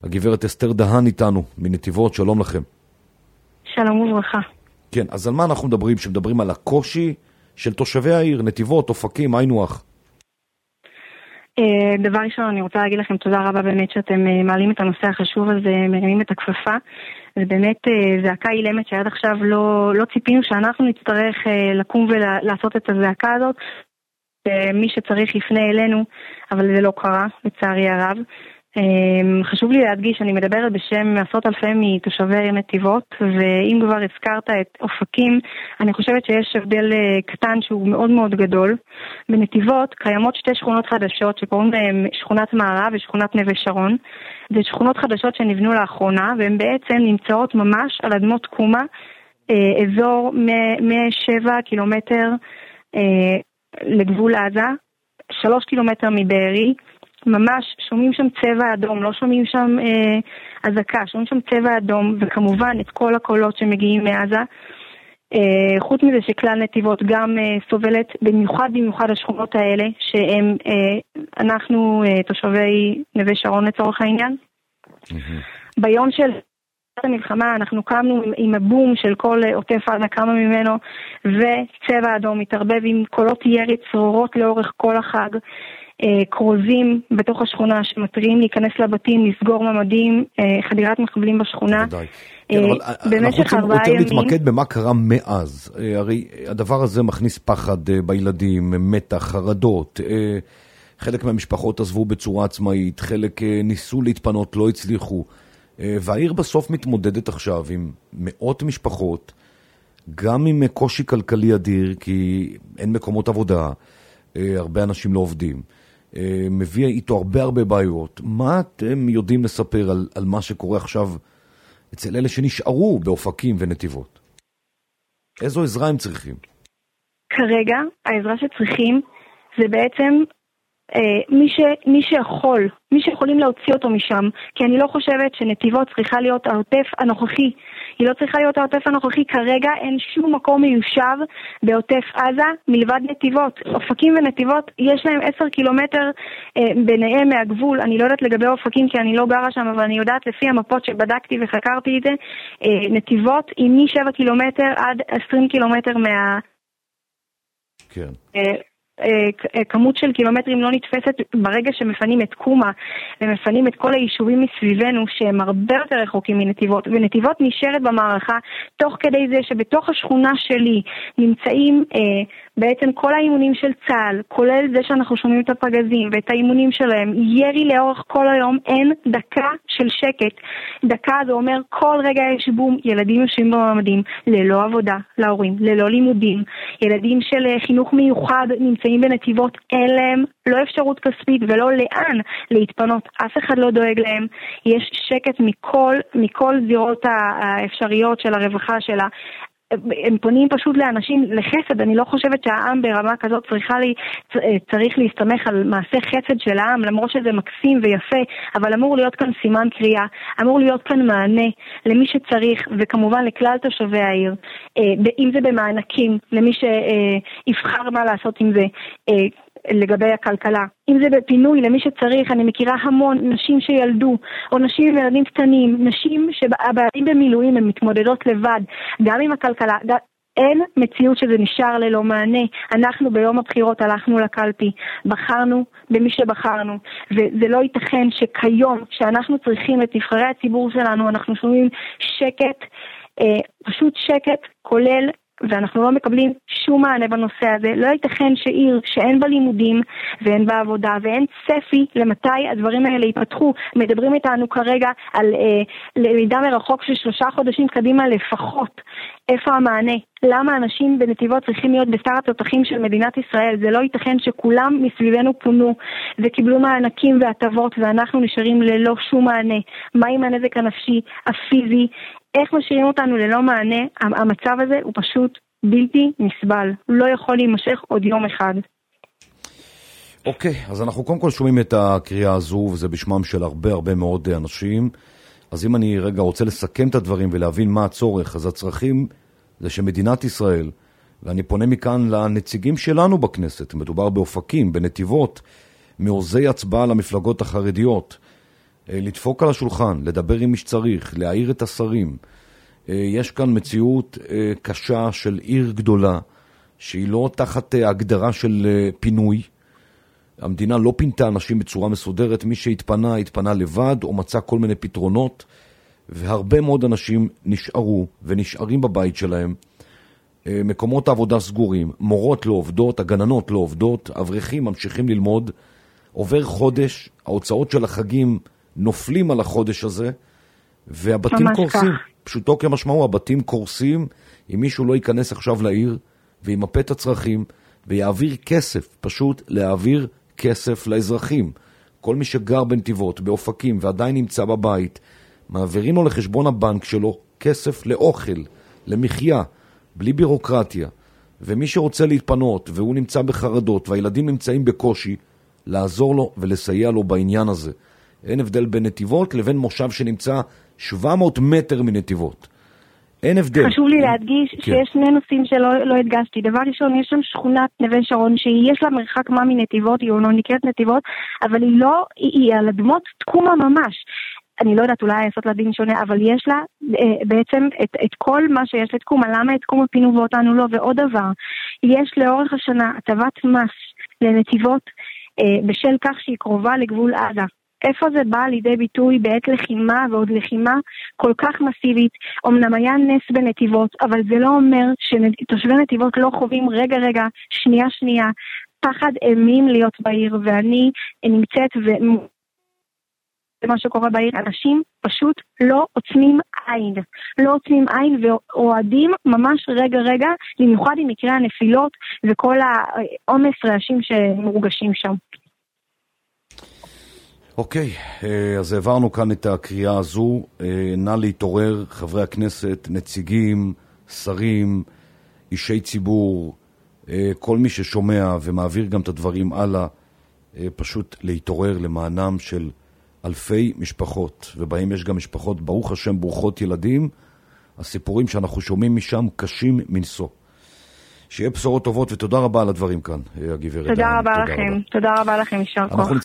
הגברת אסתר דהן איתנו מנתיבות, שלום לכם. שלום וברכה. כן, אז על מה אנחנו מדברים? שמדברים על הקושי של תושבי העיר, נתיבות, אופקים, היינו הך. דבר ראשון, אני רוצה להגיד לכם תודה רבה באמת שאתם מעלים את הנושא החשוב הזה, מרימים את הכפפה. זה באמת זעקה אילמת שעד עכשיו לא ציפינו שאנחנו נצטרך לקום ולעשות את הזעקה הזאת. מי שצריך יפנה אלינו, אבל זה לא קרה, לצערי הרב. חשוב לי להדגיש, אני מדברת בשם עשרות אלפי מתושבי נתיבות, ואם כבר הזכרת את אופקים, אני חושבת שיש הבדל קטן שהוא מאוד מאוד גדול. בנתיבות קיימות שתי שכונות חדשות שקוראים להן שכונת מערב ושכונת נווה שרון. זה שכונות חדשות שנבנו לאחרונה, והן בעצם נמצאות ממש על אדמות קומה, אזור 107 קילומטר לגבול עזה, 3 קילומטר מבארי. ממש שומעים שם צבע אדום, לא שומעים שם אזעקה, שומעים שם צבע אדום, וכמובן את כל הקולות שמגיעים מעזה. חוץ מזה שכלל נתיבות גם סובלת במיוחד השכונות האלה, שהם אנחנו תושבי נווה שרון לצורך העניין. ביום של המלחמה אנחנו קמנו עם הבום של כל עוטף עזה, כמה ממנו, וצבע אדום מתערבב עם קולות ירי צרורות לאורך כל החג. קרוזים בתוך השכונה שמטריעים להיכנס לבתים, לסגור ממדים, חדירת מחבלים בשכונה. במשך 4 ימים. אנחנו רוצים להתמקד במה קרה מאז. הרי הדבר הזה מכניס פחד בילדים, מתח, חרדות. חלק מהמשפחות עזבו בצורה עצמאית, חלק ניסו להתפנות, לא הצליחו. והעיר בסוף מתמודדת עכשיו עם מאות משפחות, גם עם קושי כלכלי אדיר, כי אין מקומות עבודה, הרבה אנשים לא עובדים. מביא איתו הרבה בעיות. מה אתם יודעים לספר על מה שקורה עכשיו אצל אלה שנשארו באופקים ונתיבות? איזו עזרה הם צריכים? כרגע העזרה שצריכים זה בעצם מי שיכולים להוציא אותו משם, כי אני לא חושבת שנתיבות צריכה להיות העוטף הנוכחי. היא לא צריכה להיות העוטף הנוכחי. כרגע אין שום מקום מיושב בעוטף עזה מלבד נתיבות. אופקים ונתיבות יש להם 10 קילומטר ביניהם מהגבול. אני לא יודעת לגבי אופקים כי אני לא גרה שם, אבל אני יודעת לפי המפות שבדקתי וחקרתי את זה, נתיבות היא מ7 קילומטר עד 20 קילומטר כן. כמות של קילומטרים לא נתפסת ברגע שמפנים את קומה ומפנים את כל היישובים מסביבנו שהם הרבה יותר רחוקים מנתיבות, ונתיבות נשארת במערכה תוך כדי זה שבתוך השכונה שלי נמצאים בעצם כל האימונים של צה"ל, כולל זה שאנחנו שומעים את הפגזים ואת האימונים שלהם, ירי לאורך כל היום, אין דקה של שקט. דקה זה אומר כל רגע יש בום, ילדים יושבים במעמדים ללא עבודה להורים, ללא לימודים, ילדים של חינוך מיוחד נמצאים בנתיבות, אין להם לא אפשרות כספית ולא לאן להתפנות, אף אחד לא דואג להם. יש שקט מכל זירות האפשריות של הרווחה שלה. הם פונים פשוט לאנשים לחסד. אני לא חושבת שהעם ברמה כזאת צריך להסתמך על מעשה חסד של העם, למרות שזה מקסים ויפה, אבל אמור להיות כאן סימן קריאה, אמור להיות כאן מענה למי שצריך, וכמובן לכלל תושבי העיר, אם זה במענקים למי שיבחר מה לעשות עם זה, לגבי הכלכלה, אם זה בפינוי למי שצריך. אני מכירה המון נשים שילדו או נשים עם ילדים קטנים, נשים שהבעלים במילואים הן מתמודדות לבד גם עם הכלכלה. אין מציאות שזה נשאר ללא מענה. אנחנו ביום הבחירות הלכנו לקלפי, בחרנו במי שבחרנו, וזה לא ייתכן שכיום שאנחנו צריכים את נבחרי הציבור שלנו אנחנו שומעים שקט, פשוט שקט כולל, ואנחנו לא מקבלים שום מענה בנושא הזה. לא ייתכן שעיר שאין בה לימודים ואין בה עבודה ואין צפי למתי הדברים האלה ייפתחו. מדברים איתנו כרגע על למידה מרחוק של 3 חודשים קדימה לפחות. איפה המענה? למה אנשים בנתיבות צריכים להיות בשר התותחים של מדינת ישראל? זה לא ייתכן שכולם מסביבנו פונו וקיבלו מענקים והטבות ואנחנו נשארים ללא שום מענה. מה עם הנזק הנפשי, הפיזי? איך משאירים אותנו ללא מענה? המצב הזה הוא פשוט בלתי נסבל. הוא לא יכול להימשך עוד יום אחד. אוקיי, אז אנחנו קודם כל שומעים את הקריאה הזו, וזה בשמם של הרבה מאוד אנשים. אז אם אני רגע רוצה לסכם את הדברים ולהבין מה הצורך, אז הצרכים זה שמדינת ישראל, ואני פונה מכאן לנציגים שלנו בכנסת, מדובר באופקים, בנתיבות, מעוזי הצבעה למפלגות החרדיות, לדפוק על השולחן, לדבר עם מי שצריך, להעיר את השרים. יש כאן מציאות קשה של עיר גדולה, שהיא לא תחת הגדרה של פינוי. המדינה לא פינתה אנשים בצורה מסודרת, מי שהתפנה, התפנה לבד, או מצא כל מיני פתרונות, והרבה מאוד אנשים נשארו ונשארים בבית שלהם. מקומות העבודה סגורים, מורות לא עובדות, הגננות לא עובדות, אברכים ממשיכים ללמוד. עובר חודש, ההוצאות של החגים נופלים על החודש הזה, והבתים קורסים. פשוטו כמשמעו, הבתים קורסים, אם מישהו לא ייכנס עכשיו לעיר, וימפה את הצרכים, ויעביר כסף, פשוט להעביר כסף לאזרחים. כל מי שגר בנתיבות, באופקים, ועדיין נמצא בבית, מעבירים לו לחשבון הבנק שלו כסף לאוכל, למחיה, בלי בירוקרטיה. ומי שרוצה להתפנות, והוא נמצא בחרדות, והילדים נמצאים בקושי, לעזור לו ולסייע לו בעניין הזה. אין הבדל בין נתיבות לבין מושב שנמצא 700 מטר מנתיבות. אין הבדל. חשוב לי להדגיש שיש שני נושאים שלא הדגשתי. דבר ראשון, יש שם שכונת נווה שרון שיש לה מרחק מה מנתיבות, היא לא נקראת נתיבות, אבל היא על אדמות תקומה ממש. אני לא יודעת, אולי לעשות לה דין שונה, אבל יש לה בעצם את כל מה שיש לתקומה. למה את תקומה פינו ואותנו לא? ועוד דבר, יש לאורך השנה הטבת מס לנתיבות בשל כך שהיא קרובה לגבול עזה. איפה זה בא לידי ביטוי בעת לחימה ועוד לחימה כל כך מסיבית? אמנם היה נס בנתיבות, אבל זה לא אומר שתושבי נתיבות לא חווים רגע, שנייה, פחד אימים להיות בעיר, ואני נמצאת ומה שקורה בעיר, אנשים פשוט לא עוצמים עין ואוהדים ממש רגע, במיוחד עם מקרה הנפילות וכל העומס רעשים שמורגשים שם. אוקיי, אז העברנו כאן את הקריאה הזו. נא להתעורר, חברי הכנסת, נציגים, שרים, אישי ציבור, כל מי ששומע ומעביר גם את הדברים הלאה, פשוט להתעורר למענם של אלפי משפחות, ובהם יש גם משפחות, ברוך השם, ברוכות ילדים. הסיפורים שאנחנו שומעים משם קשים מנשוא. שיהיה בשורות טובות, ותודה רבה על הדברים כאן, הגברת. תודה רבה לכם, יישר כוח.